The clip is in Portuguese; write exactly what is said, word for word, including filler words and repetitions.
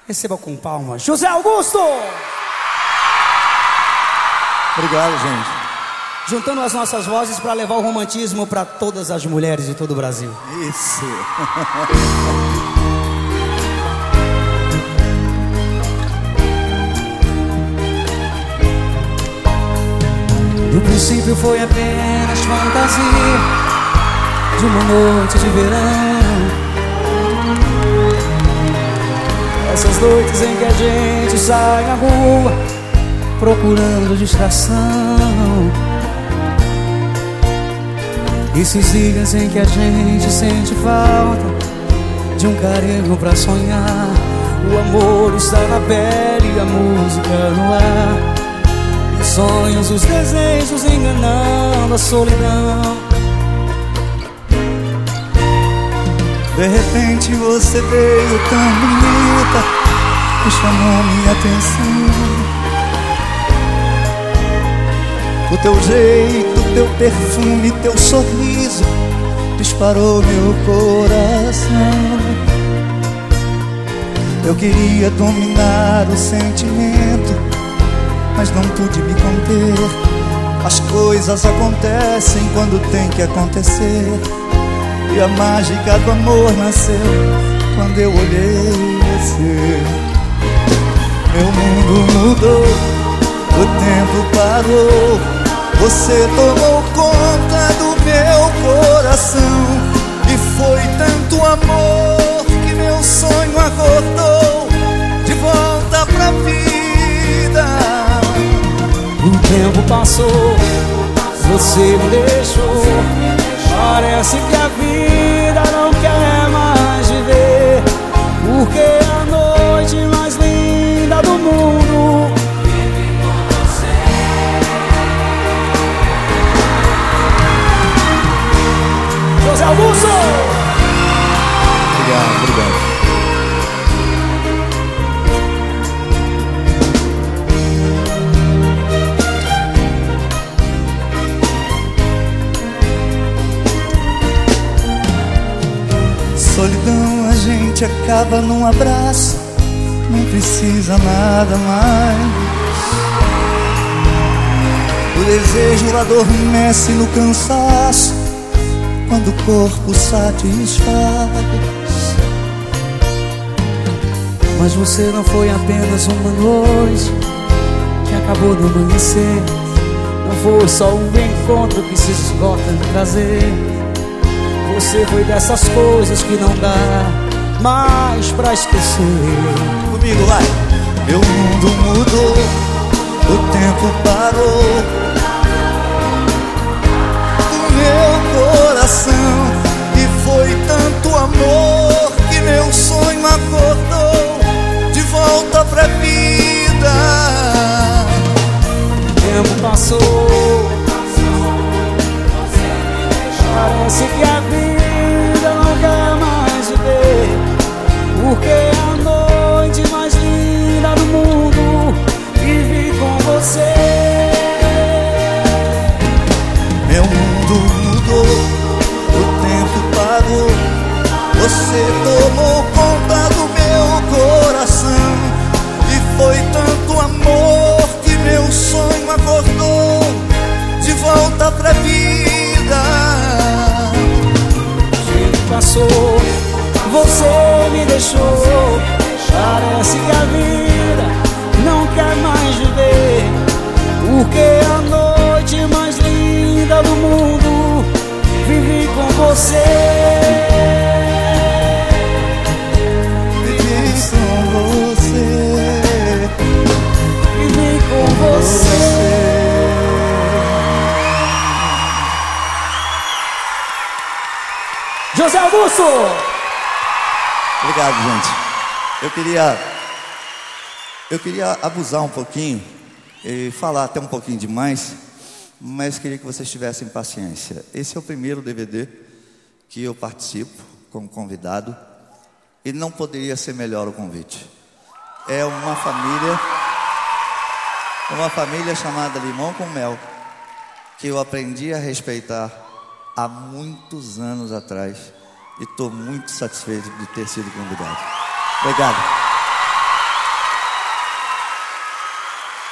Receba com palmas, José Augusto! Obrigado, gente. Juntando as nossas vozes para levar o romantismo para todas as mulheres de todo o Brasil. Isso. No princípio foi apenas fantasia de uma noite de verão. Essas noites em que a gente sai na rua procurando distração. Esses dias em que a gente sente falta de um carinho pra sonhar. O amor está na pele e a música no ar. Os sonhos, os desejos enganando a solidão. De repente você veio tão bonita e chamou minha atenção. O teu jeito, teu perfume, teu sorriso disparou meu coração. Eu queria dominar o sentimento, mas não pude me conter. As coisas acontecem quando tem que acontecer. E a mágica do amor nasceu quando eu olhei você. Meu mundo mudou, o tempo parou. Você tomou conta do meu coração. E foi tanto amor que meu sonho acordou de volta pra vida. O tempo passou, você me deixou. Parece que a vida não quer mais viver, porque a noite mais linda do mundo vive com você. José Augusto! Obrigado, obrigado. Solidão a gente acaba num abraço, não precisa nada mais. O desejo adormece no cansaço, quando o corpo satisfaz. Mas você não foi apenas uma noite que acabou no amanhecer. Não foi só um encontro que se esgota no prazer. Você foi dessas coisas que não dá mais pra esquecer. Comigo, vai! Meu mundo mudou, o tempo parou. O meu coração, e foi tanto amor que meu sonho acordou de volta pra vida. O tempo passou, parece que a vida não quer mais viver, porque a noite mais linda do mundo vive com você. Meu mundo mudou, o tempo parou. Você tomou conta do meu coração. E foi tanto amor que meu sonho acordou de volta pra vida. Passou, você me deixou. Parece que a vida não quer mais viver, porque a noite mais linda do mundo vive com você. Vivi com você. Vivi com você. José Augusto! Obrigado, gente. Eu queria Eu queria abusar um pouquinho e falar até um pouquinho demais, mas queria que vocês tivessem paciência. Esse é o primeiro D V D que eu participo como convidado e não poderia ser melhor o convite. É uma família Uma família chamada Limão com Mel, que eu aprendi a respeitar há muitos anos atrás, e estou muito satisfeito de ter sido convidado. Obrigado.